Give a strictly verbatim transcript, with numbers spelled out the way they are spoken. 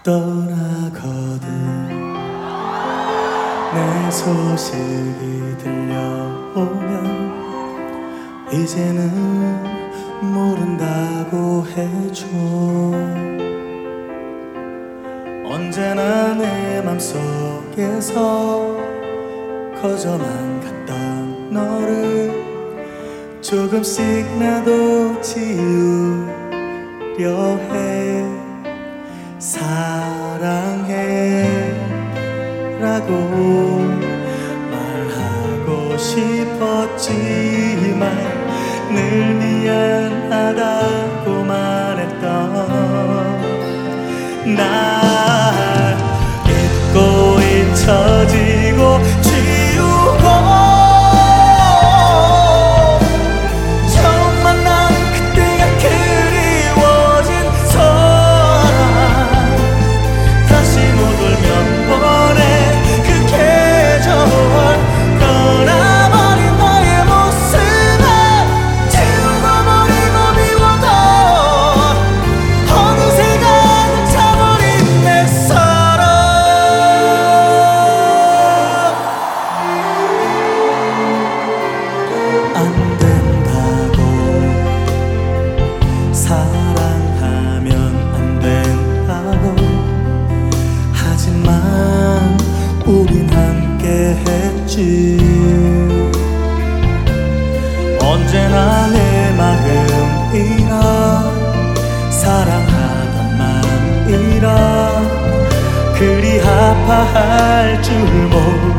떠나거든. 내 소식이 들려오면 이제는 모른다고 해줘. 언제나 내 맘속에서 거저만 갔던 너를 조금씩 나도 지우려 해. 사랑해 라고 말하고 싶었지만 늘 미안하다고 말했던 날 잊고 잊혀지고 지우고 처음 만난 그때가 그리워진 사람 다시 못 울면 보내 그 계절. 떠나버린 너의 모습을 지우고 버리고 미워도 어느새 가득 차버린 내 사랑. 안 된다고 사랑하면 안 된다고 하지만 우린 함께 했지. 언제나 내 마음이라 사랑하던 마음이라 그리 아파할 줄 몰랐지.